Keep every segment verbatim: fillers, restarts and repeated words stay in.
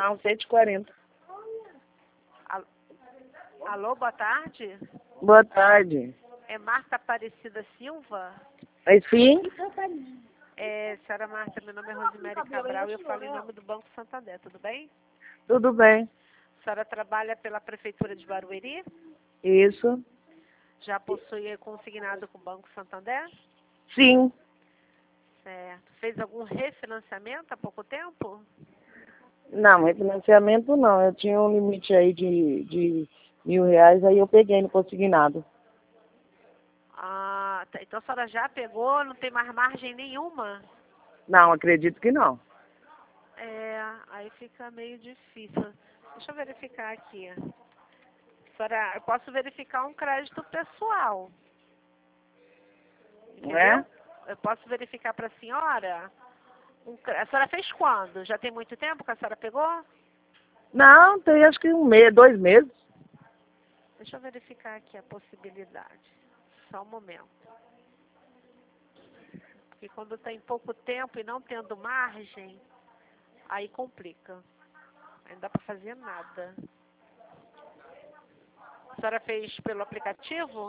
Não, cento e quarenta. Alô, boa tarde. Boa tarde. É Marta Aparecida Silva? É sim? É, senhora Marta, meu nome é Rosemary Cabral e eu falo em nome do Banco Santander, tudo bem? Tudo bem. A senhora trabalha pela Prefeitura de Barueri? Isso? Já possui consignado com o Banco Santander? Sim. Certo. Fez algum refinanciamento há pouco tempo? Não, refinanciamento não. Eu tinha um limite aí de, de mil reais, aí eu peguei no consignado. Ah, tá. Então a senhora já pegou, não tem mais margem nenhuma? Não, acredito que não. É, aí fica meio difícil. Deixa eu verificar aqui. Senhora, eu posso verificar um crédito pessoal. Não é? Entendeu? Eu posso verificar para a senhora? Um, cre- a senhora fez quando? Já tem muito tempo que a senhora pegou? Não, tem acho que um mês, dois meses. Deixa eu verificar aqui a possibilidade. Só um momento. Porque quando tem pouco tempo e não tendo margem, aí complica. Aí não dá para fazer nada. A senhora fez pelo aplicativo?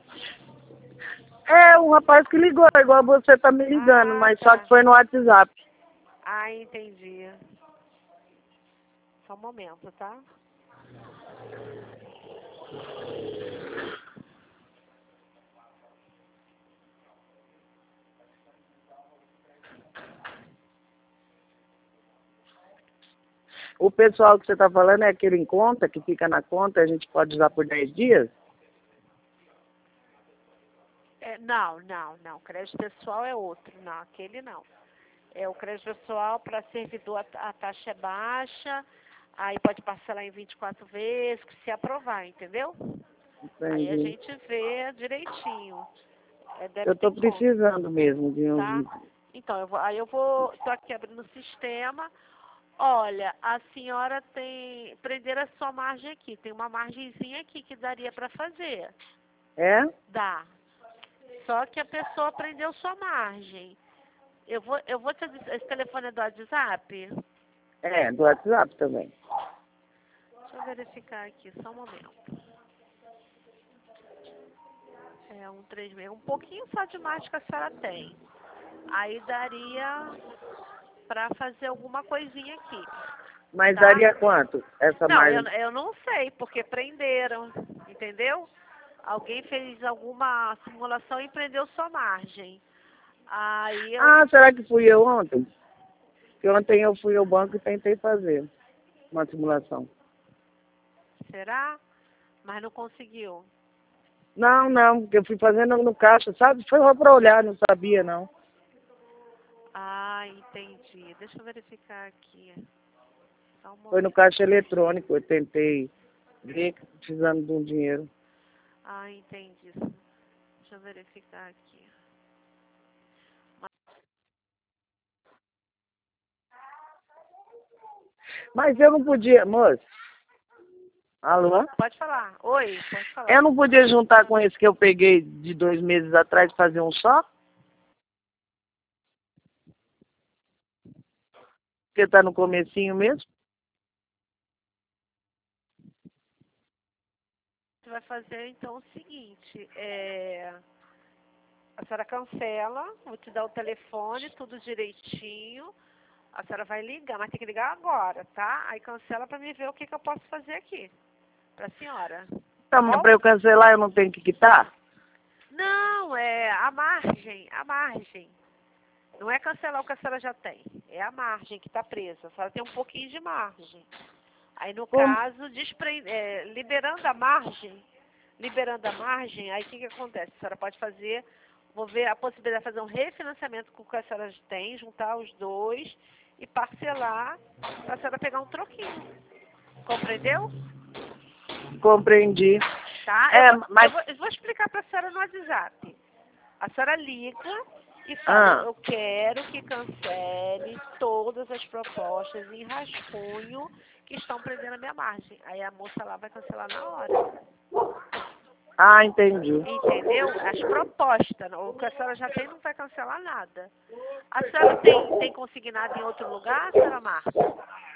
É, um rapaz que ligou, igual você tá me ligando, Ah, mas tá. só que foi no WhatsApp. Ah, entendi. Só um momento, tá? O pessoal que você tá falando é aquele em conta, que fica na conta, a gente pode usar por dez dias? É, não, não, não. Crédito pessoal é outro. Não, aquele não. É o crédito pessoal para servidor, a, a taxa é baixa, aí pode parcelar em vinte e quatro vezes, se aprovar, entendeu? Aí a Entendi. gente vê direitinho. É Eu débito tô em conta, precisando mesmo de tá? um... Então, eu vou, aí eu vou, tô aqui abrindo o sistema. Olha, a senhora tem, prender a sua margem aqui, tem uma margenzinha aqui que daria para fazer. É? Dá. Só que a pessoa prendeu sua margem. Eu vou, eu vou te dizer, esse telefone é do WhatsApp? É, do WhatsApp também. Deixa eu verificar aqui, só um momento. É um três seis, um pouquinho só de margem que a senhora tem. Aí daria para fazer alguma coisinha aqui, Mas tá? daria quanto essa Não, eu, margem? eu não sei, porque prenderam, entendeu? Alguém fez alguma simulação e prendeu sua margem. Aí eu, Ah, será que fui eu ontem? Porque ontem eu fui ao banco e tentei fazer uma simulação. será? Mas não conseguiu. Não, não, porque eu fui fazendo no caixa, sabe? Foi só pra olhar, não sabia não. Ah, entendi. Deixa eu verificar aqui. Só um Foi no momento. caixa eletrônico, eu tentei ver, precisando de um dinheiro. Ah, entendi. Deixa eu verificar aqui. Mas eu não podia, moço. Alô? Pode falar. Oi, pode falar. Eu não podia juntar com esse que eu peguei de dois meses atrás e fazer um só? Porque tá no comecinho mesmo? Você vai fazer então o seguinte, é, a senhora cancela, vou te dar o telefone, tudo direitinho. A senhora vai ligar, mas tem que ligar agora, tá? Aí cancela para me ver o que, que eu posso fazer aqui para a senhora. Tá, Tá mas bom? pra eu cancelar eu não tenho que quitar? Não, é a margem, a margem. Não é cancelar o que a senhora já tem, é a margem que está presa. A senhora tem um pouquinho de margem. Aí, no Como? caso, despre... é, liberando a margem, liberando a margem, aí o que, que acontece? A senhora pode fazer, vou ver a possibilidade de fazer um refinanciamento com o que a senhora tem, juntar os dois e parcelar para a senhora pegar um troquinho. Compreendeu? Compreendi. Tá? Eu É, vou, eu mas... vou, eu vou explicar para a senhora no WhatsApp. A senhora liga e fala, eu, Ah, eu quero que cancele todas as propostas em rascunho que estão prendendo a minha margem. Aí a moça lá vai cancelar na hora. ah, entendi. Entendeu? As propostas. O que a senhora já tem não vai cancelar nada. A senhora tem, tem consignado em outro lugar, senhora Marta?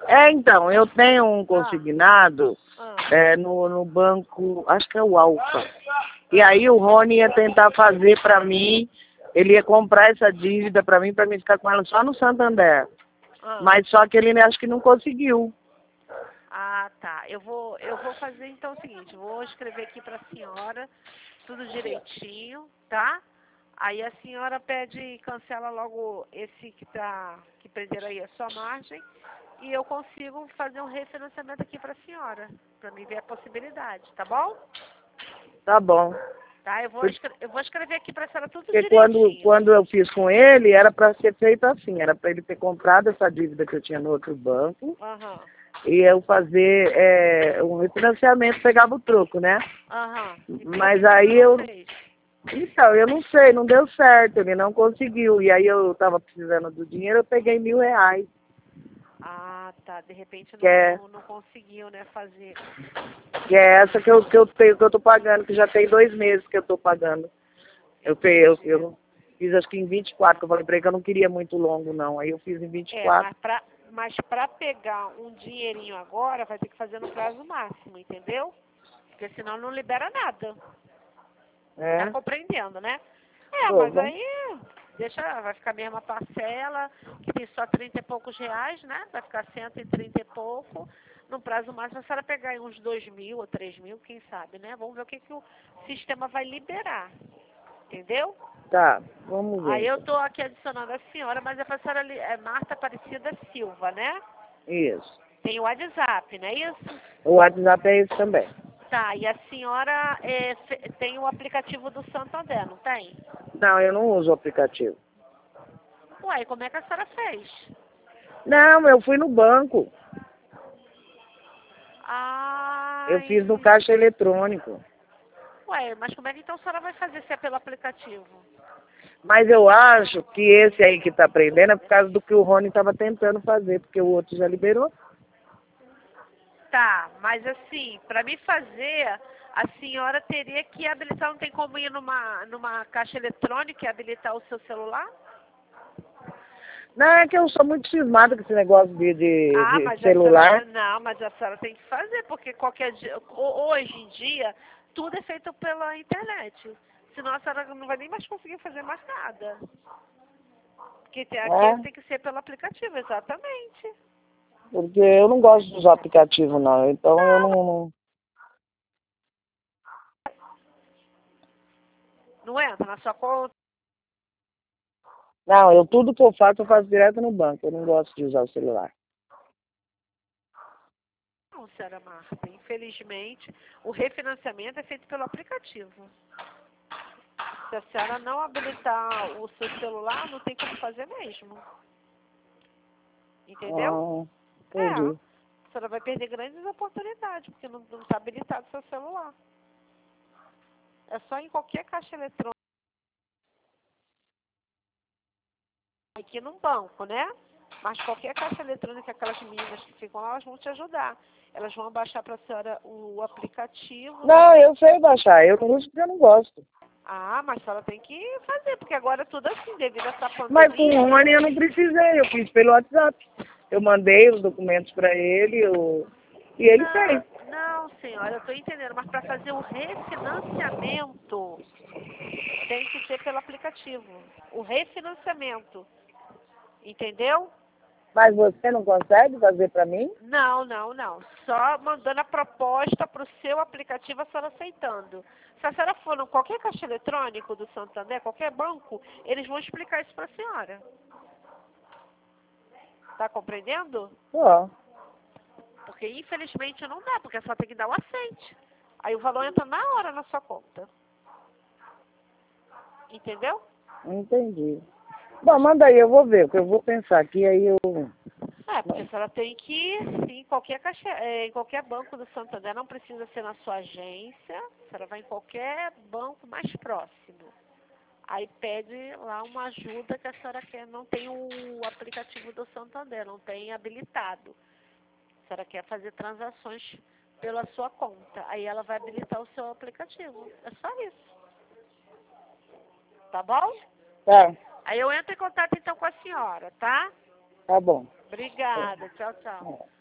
É, então, eu tenho um Ah, consignado ah. é, no, no banco, acho que é o Alfa. E aí o Rony ia tentar fazer pra mim, ele ia comprar essa dívida pra mim, pra mim ficar com ela só no Santander. Ah. Mas só que ele acho que não conseguiu. Ah, tá. Eu vou, eu vou fazer então o seguinte, vou escrever aqui para a senhora tudo direitinho, tá? Aí a senhora pede e cancela logo esse que tá, que prenderam aí a sua margem e eu consigo fazer um refinanciamento aqui para a senhora, para mim ver a possibilidade, tá bom? Tá bom. Tá, eu vou, escre eu vou escrever aqui para a senhora tudo Porque quando, direitinho. quando eu fiz com ele, era para ser feito assim, era para ele ter comprado essa dívida que eu tinha no outro banco Aham, e eu fazer é, um refinanciamento, pegava o troco, né? aham. E por Mas que que ele aí não eu, fez? então, eu não sei, não deu certo, ele não conseguiu. E aí eu estava precisando do dinheiro, eu peguei mil reais, Ah, tá. De repente que é, não, não conseguiu, né, fazer. que é essa que eu, que eu tenho, que eu tô pagando, que já tem dois meses que eu tô pagando. Eu, pe- eu, Entendi. eu fiz acho que em vinte e quatro, que eu falei pra ele que eu não queria muito longo, não. Aí eu fiz em vinte e É, quatro. mas pra, mas pra pegar um dinheirinho agora, vai ter que fazer no prazo máximo, entendeu? Porque senão não libera nada. Tá É, compreendendo, né? É, tô, mas vamos. aí deixa, vai ficar a mesma parcela, que tem só trinta e poucos reais, né? Vai ficar cento e trinta e pouco. No prazo máximo, a senhora pegar aí uns dois mil ou três mil, quem sabe, né? Vamos ver o que, que o sistema vai liberar. Entendeu? Tá, vamos ver Aí eu então. tô aqui adicionando a senhora, mas é a senhora ali- é Marta Aparecida Silva, né? Isso. Tem o WhatsApp, não é isso? O WhatsApp é esse também. Tá, e a senhora é, fe- tem o aplicativo do Santander, não tem? Não, eu não uso o aplicativo. Ué, e como é que a senhora fez? Não, eu fui no banco. Eu fiz no Ai, caixa eletrônico. ué, mas como é que então a senhora vai fazer se é pelo aplicativo? Mas eu acho que esse aí que tá prendendo é por causa do que o Rony estava tentando fazer, porque o outro já liberou. Tá, mas assim, para me fazer, a senhora teria que habilitar, não tem como ir numa, numa caixa eletrônica e habilitar o seu celular? Não, é que eu sou muito cismada com esse negócio de, de, Ah, de mas a celular. senhora, não, mas a senhora tem que fazer, porque qualquer dia, ho- hoje em dia, tudo é feito pela internet. Senão a senhora não vai nem mais conseguir fazer mais nada. Porque tem, aqui É, tem que ser pelo aplicativo, exatamente. porque eu não gosto de usar aplicativo, não. Então eu Não, não, não. não entra na sua conta. Não, eu tudo que eu faço, eu faço direto no banco. Eu não gosto de usar o celular. Não, senhora Marta, infelizmente, o refinanciamento é feito pelo aplicativo. Se a senhora não habilitar o seu celular, não tem como fazer mesmo. Entendeu? Ah, É, a entendi. senhora vai perder grandes oportunidades, porque não está habilitado o seu celular. É só em qualquer caixa eletrônica, aqui no banco, né? Mas qualquer caixa eletrônica, aquelas meninas que ficam lá, elas vão te ajudar. Elas vão baixar para a senhora o aplicativo, né? Não, eu sei baixar. Eu não uso porque eu não gosto. Ah, mas a senhora tem que fazer, porque agora é tudo assim, devido a essa Mas com pandemia. o Rony eu não precisei. Eu fiz pelo WhatsApp. Eu mandei os documentos para ele eu... e ele Não, fez. não, senhora, eu estou entendendo, mas para fazer o refinanciamento tem que ser pelo aplicativo. O refinanciamento, entendeu? Mas você não consegue fazer para mim? Não, não, não. Só mandando a proposta para o seu aplicativo, a senhora aceitando. Se a senhora for em qualquer caixa eletrônico do Santander, qualquer banco, eles vão explicar isso para a senhora. Tá compreendendo? Ó, Porque infelizmente não dá, porque a senhora tem que dar o aceite. Aí o valor entra na hora na sua conta. Entendeu? entendi. Bom, manda aí, eu vou ver, porque eu vou pensar aqui, aí eu... É, porque a senhora tem que ir em qualquer caixa, é, em qualquer banco do Santander, não precisa ser na sua agência, a senhora vai em qualquer banco mais próximo. Aí pede lá uma ajuda que a senhora quer, não tem o aplicativo do Santander, não tem habilitado. A senhora quer fazer transações pela sua conta, aí ela vai habilitar o seu aplicativo. É só isso. Tá bom? Tá, Aí eu entro em contato então com a senhora, tá? tá bom. Obrigada. Tchau, tchau. É.